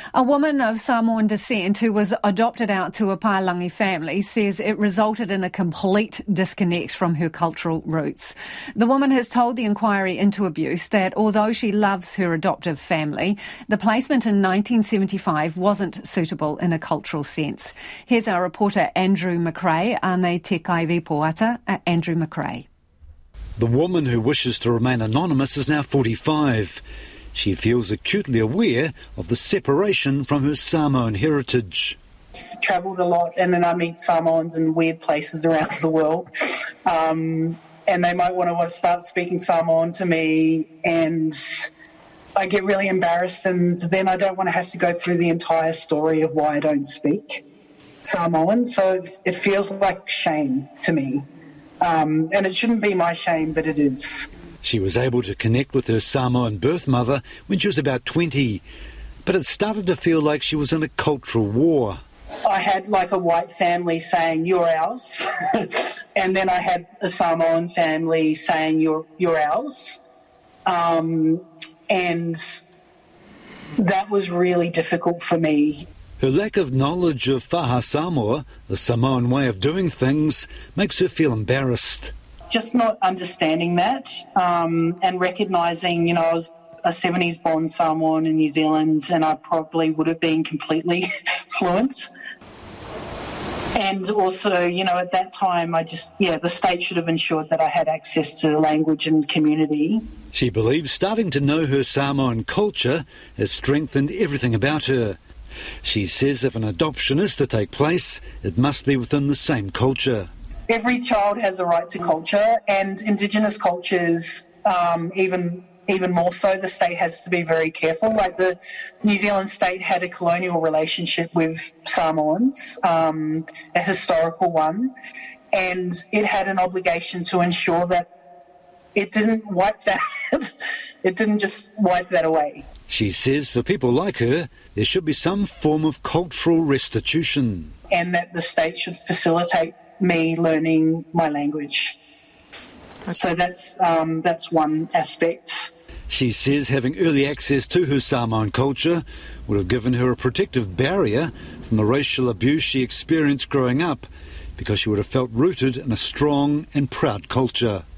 A woman of Samoan descent who was adopted out to a Palangi family says it resulted in a complete disconnect from her cultural roots. The woman has told the inquiry into abuse that although she loves her adoptive family, the placement in 1975 wasn't suitable in a cultural sense. Here's our reporter Andrew McRae, Ane Te Kai Repoata, Andrew McRae. The woman who wishes to remain anonymous is now 45. She feels acutely aware of the separation from her Samoan heritage. Travelled a lot, and then I meet Samoans in weird places around the world. And they might want to start speaking Samoan to me, and I get really embarrassed, and then I don't want to have to go through the entire story of why I don't speak Samoan. So it feels like shame to me. And it shouldn't be my shame, but it is. She was able to connect with her Samoan birth mother when she was about 20, but it started to feel like she was in a cultural war. I had like a white family saying, "You're ours," and then I had a Samoan family saying, "You're ours," and that was really difficult for me. Her lack of knowledge of Faha Samoa, the Samoan way of doing things, makes her feel embarrassed. Just not understanding that and recognising, I was a 70s-born Samoan in New Zealand, and I probably would have been completely fluent. And also, at that time, the state should have ensured that I had access to language and community. She believes starting to know her Samoan culture has strengthened everything about her. She says if an adoption is to take place, it must be within the same culture. Every child has a right to culture, and Indigenous cultures, even more so, the state has to be very careful. Like the New Zealand state had a colonial relationship with Samoans, a historical one, and it had an obligation to ensure that it didn't wipe that. It didn't just wipe that away. She says for people like her, there should be some form of cultural restitution. And that the state should facilitate me learning my language. So that's one aspect. She says having early access to her Samoan culture would have given her a protective barrier from the racial abuse she experienced growing up, because she would have felt rooted in a strong and proud culture.